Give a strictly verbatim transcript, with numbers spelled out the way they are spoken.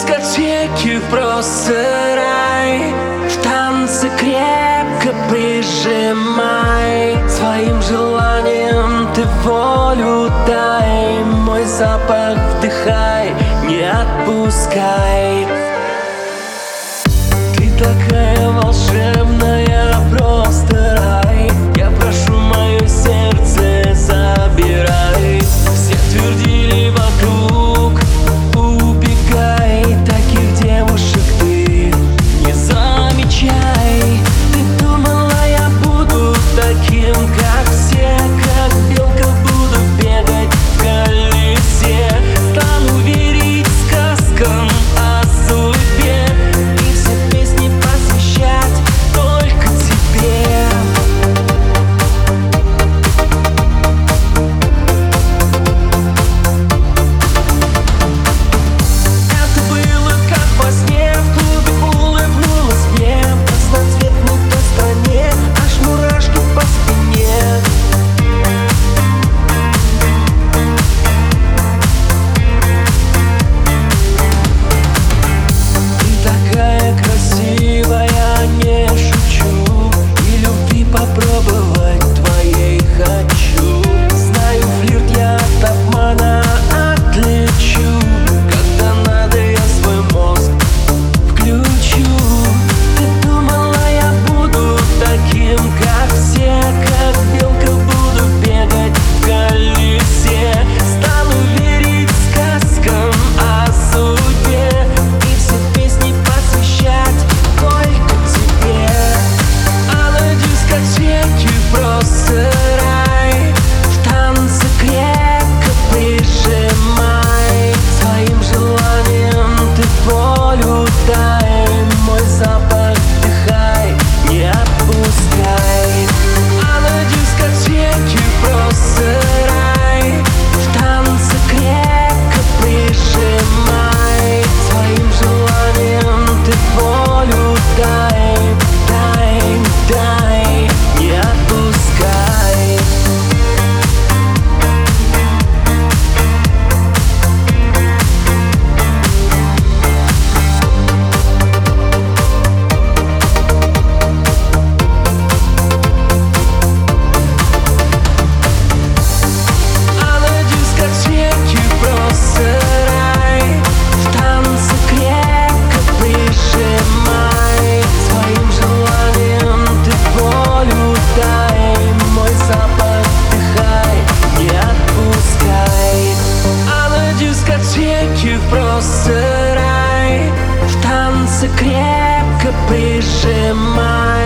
дискотеке просто рай. В танце крепко прижимай. Своим желанием ты волю дай. Мой запах вдыхай, не отпускай. Ты такая волшебная, просто рай. Я прошу, мое сердце забирай. Все твердили вокруг, убегай. Таких девушек ты не замечай. Ты думала, я буду таким, как все, как белка буду бегать в колесе. Стану верить сказкам о судьбе и все песни посвящать только тебе. Это было как во сне, в клубе улыбнулась мне. В разноцветной той стране аж мурашки по спине. Ты такая красивая, не шучу. И любви попробовать твоей хочу. Знаю, флирт я от обмана отличу. Когда надо, я свой мозг включу. Ты думала, я буду таким, как все, как белка буду бегать в колесе. Стану верить сказкам о судьбе и все песни посвящать только тебе. А на дискотеке просто рай. В танце крепко прижимай. Своим желанием ты волю дай. Мой запах вдыхай, не отпускай. А на дискотеке просто рай. В танце крепко прижимай. Своим желанием ты волю дай. Дай, дай, не отпускай. А на дискотеке просто рай. В танце крепко прижимай. Своим желанием ты волю дай. Мой запах вдыхай, не отпускай. А на дискотеке просто рай. В танце крепко прижимай.